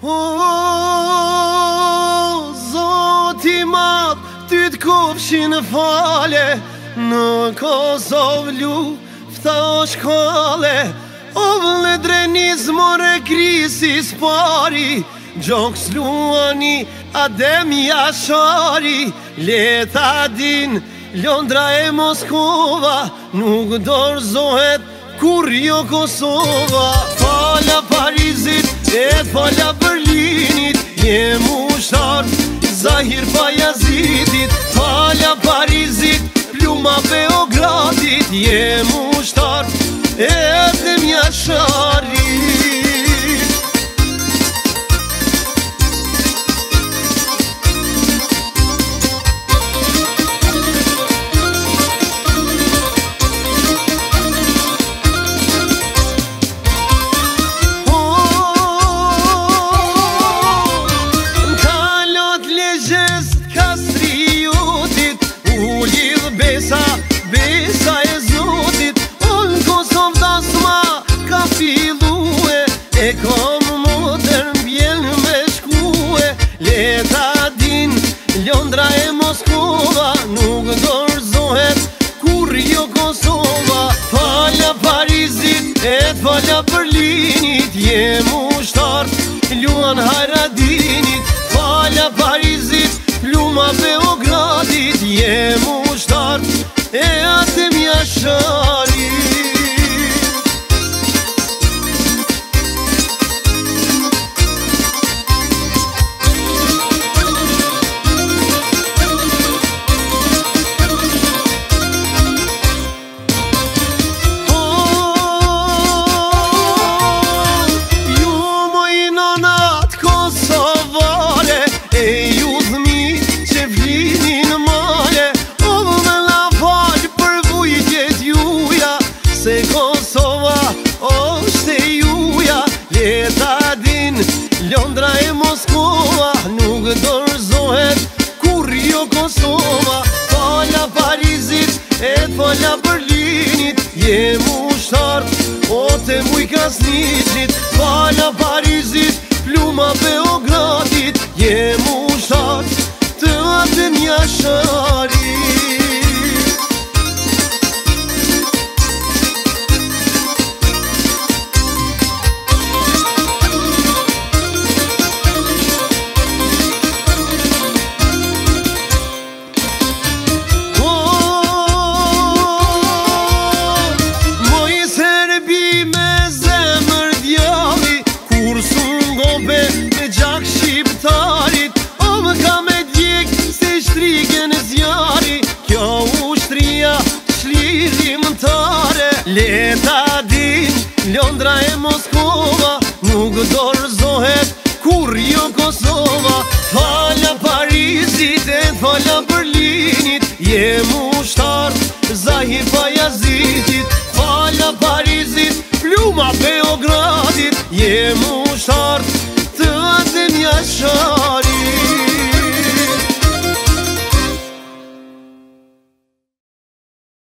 O, Zoti madh, ty t'kofshin fale, në Kosovë lufta o shkale. O vëlle Dreniz more krisi s'pari, Gjoks luani Adem Jashari. Leta din Londra e Moskova, nuk dorzohet kur jo Kosova. Fala Parizit e fala Berlinit, jem ushtar Zahir Bajazitit. Fala Parizit, pluma Beogradit, jem ushtar Adem Jashari. Besa e Zotit, unë Kosovë dasma ka filue, e kom modern bjen me shkue. Leta din Londra e Moskova, nuk dorzohet kur jo Kosova. Fala Parizit e fala Berlinit, jem ushtar luan Hajradinit. Fala Parizit, pluma Beogradit, jem ushtar Adem Jashari. Ju moj nonat kosovare, e ju dhmi që vlinin male. Se Kosova është e juja, leta din Londra e Moskova, nuk dorzohet kur jo Kosova. Fala Parizit e fala Berlinit, jem ushtar o te muj Krasniqit. Fala Parizit, pluma Beogradit, jem ushtar të Adem Jashari. Leta din Londra e Moskova, nuk dorzohet kur jo Kosova. Fala Parizit e fala Berlinit, jem ushtar Zahir Bajazitit. Fala Parizit, pluma Beogradit, jem ushtar të Adem Jashari.